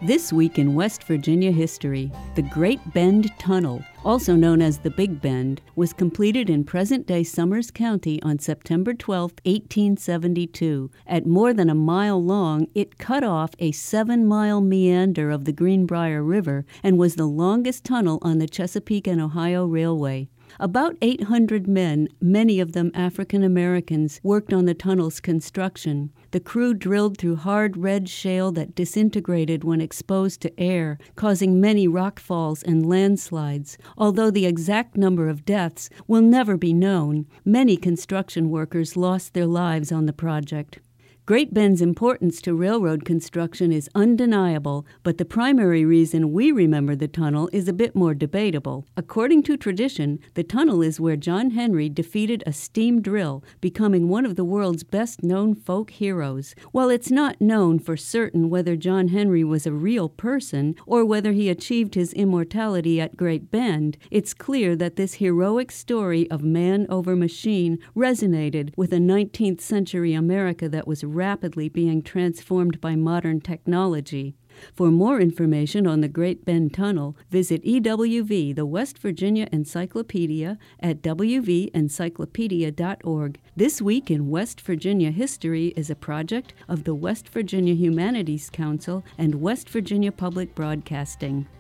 This week in West Virginia history, the Great Bend Tunnel, also known as the Big Bend, was completed in present-day Summers County on September 12, 1872. At more than a mile long, it cut off a 7-mile meander of the Greenbrier River and was the longest tunnel on the Chesapeake and Ohio Railway. About 800 men, many of them African Americans, worked on the tunnel's construction. The crew drilled through hard red shale that disintegrated when exposed to air, causing many rockfalls and landslides. Although the exact number of deaths will never be known, many construction workers lost their lives on the project. Great Bend's importance to railroad construction is undeniable, but the primary reason we remember the tunnel is a bit more debatable. According to tradition, the tunnel is where John Henry defeated a steam drill, becoming one of the world's best-known folk heroes. While it's not known for certain whether John Henry was a real person or whether he achieved his immortality at Great Bend, it's clear that this heroic story of man over machine resonated with a 19th century America that was rapidly being transformed by modern technology. For more information on the Great Bend Tunnel, visit EWV, the West Virginia Encyclopedia, at wvencyclopedia.org. This Week in West Virginia History is a project of the West Virginia Humanities Council and West Virginia Public Broadcasting.